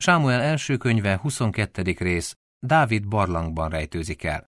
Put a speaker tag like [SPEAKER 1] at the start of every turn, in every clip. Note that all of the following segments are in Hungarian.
[SPEAKER 1] Sámuel első könyve 22. rész, Dávid barlangban rejtőzik el.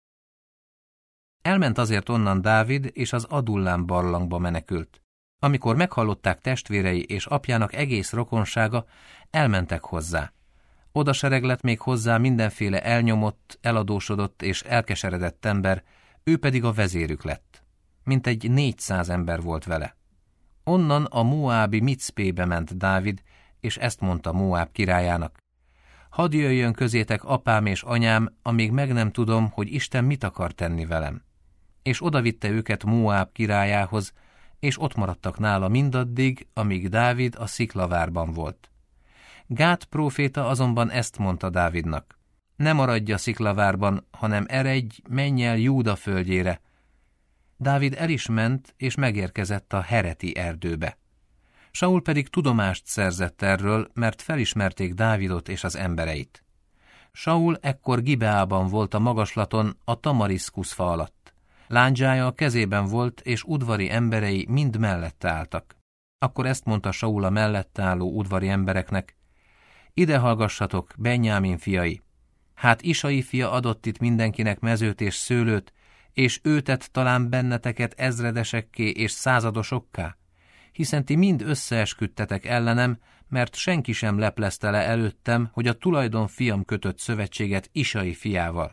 [SPEAKER 1] Elment azért onnan Dávid, és az Adullám barlangba menekült. Amikor meghallották testvérei és apjának egész rokonsága, elmentek hozzá. Oda sereglett még hozzá mindenféle elnyomott, eladósodott és elkeseredett ember, ő pedig a vezérük lett. Mintegy 400 ember volt vele. Onnan a moábi Micpébe ment Dávid, és ezt mondta Moáb királyának: hadd jöjjön közétek apám és anyám, amíg meg nem tudom, hogy Isten mit akar tenni velem. És odavitte őket Moáb királyához, és ott maradtak nála mindaddig, amíg Dávid a Sziklavárban volt. Gát próféta azonban ezt mondta Dávidnak: ne maradj a Sziklavárban, hanem eredj, menj el Júda földjére. Dávid el is ment, és megérkezett a Hereti erdőbe. Saul pedig tudomást szerzett erről, mert felismerték Dávidot és az embereit. Saul ekkor Gibeában volt a magaslaton, a tamariszkusz fa alatt. Lándzsája a kezében volt, és udvari emberei mind mellette álltak. Akkor ezt mondta Saul a mellette álló udvari embereknek: ide hallgassatok, Benjámin fiai! Hát Isai fia adott itt mindenkinek mezőt és szőlőt, és ő tett talán benneteket ezredesekké és századosokká? Hiszen ti mind összeesküdtetek ellenem, mert senki sem leplezte le előttem, hogy a tulajdon fiam kötött szövetséget Isai fiával.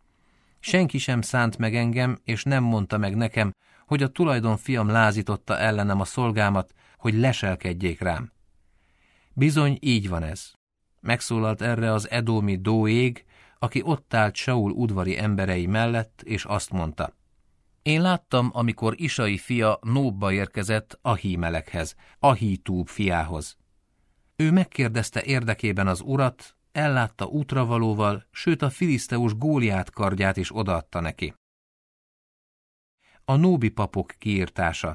[SPEAKER 1] Senki sem szánt meg engem, és nem mondta meg nekem, hogy a tulajdon fiam lázította ellenem a szolgámat, hogy leselkedjék rám. Bizony így van ez. Megszólalt erre az edómi Dóég, aki ott állt Saul udvari emberei mellett, és azt mondta: én láttam, amikor Isai fia Nóbba érkezett Ahímelekhez, Ahítúb fiához. Ő megkérdezte érdekében az urat, ellátta útravalóval, sőt a filiszteus Góliát kardját is odaadta neki. A nóbi papok kiirtása.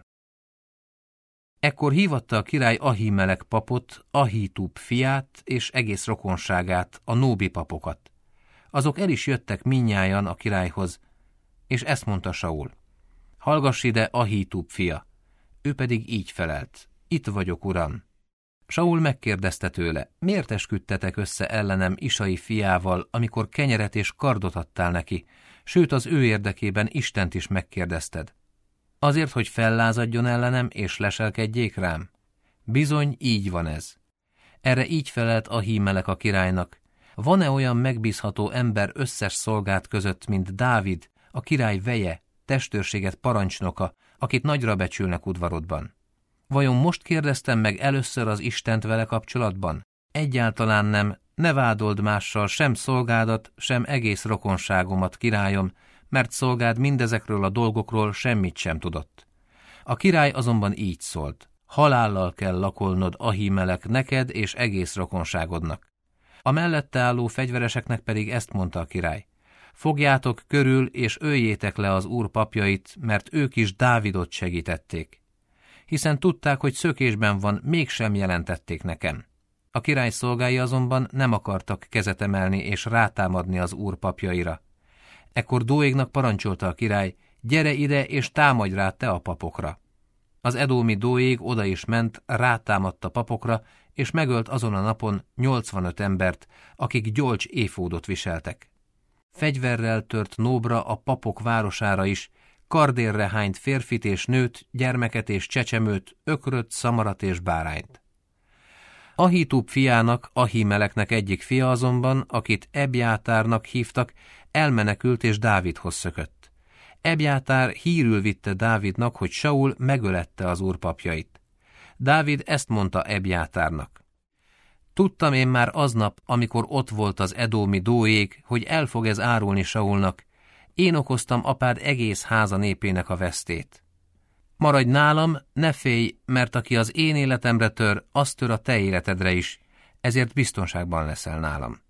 [SPEAKER 1] Ekkor hívatta a király Ahímelek papot, Ahítúb fiát és egész rokonságát, a nóbi papokat. Azok el is jöttek mindnyájan a királyhoz, és ezt mondta Saul: hallgass ide, Ahítúb fia! Ő pedig így felelt: itt vagyok, uram. Saul megkérdezte tőle: miért esküdtetek össze ellenem Isai fiával, amikor kenyeret és kardot adtál neki, sőt az ő érdekében Istent is megkérdezted? Azért, hogy fellázadjon ellenem és leselkedjék rám? Bizony így van ez. Erre így felelt Ahímelek a királynak: van-e olyan megbízható ember összes szolgát között, mint Dávid, a király veje, testőrséget parancsnoka, akit nagyra becsülnek udvarodban? Vajon most kérdeztem meg először az Istent vele kapcsolatban? Egyáltalán nem, ne vádold mással sem szolgádat, sem egész rokonságomat, királyom, mert szolgád mindezekről a dolgokról semmit sem tudott. A király azonban így szólt: halállal kell lakolnod, Ahímelek, neked és egész rokonságodnak. A mellette álló fegyvereseknek pedig ezt mondta a király: fogjátok körül és öljétek le az úr papjait, mert ők is Dávidot segítették. Hiszen tudták, hogy szökésben van, mégsem jelentették nekem. A király szolgái azonban nem akartak kezet emelni és rátámadni az úr papjaira. Ekkor Dóégnak parancsolta a király: gyere ide és támadj rá te a papokra. Az edómi Dóég oda is ment, rátámadt a papokra, és megölt azon a napon 85 embert, akik gyolcs éfódot viseltek. Fegyverrel tört Nóbra, a papok városára is, kardérre hányt férfit és nőt, gyermeket és csecsemőt, ökröt, szamarat és bárányt. Ahítúb fiának, Ahímeleknek egyik fia azonban, akit Ebjátárnak hívtak, elmenekült és Dávidhoz szökött. Ebjátár hírül vitte Dávidnak, hogy Saul megölette az úr papjait. Dávid ezt mondta Ebjátárnak: tudtam én már aznap, amikor ott volt az edómi Dóég, hogy el fog ez árulni Saulnak. Én okoztam apád egész háza népének a vesztét. Maradj nálam, ne félj, mert aki az én életemre tör, az tör a te életedre is, ezért biztonságban leszel nálam.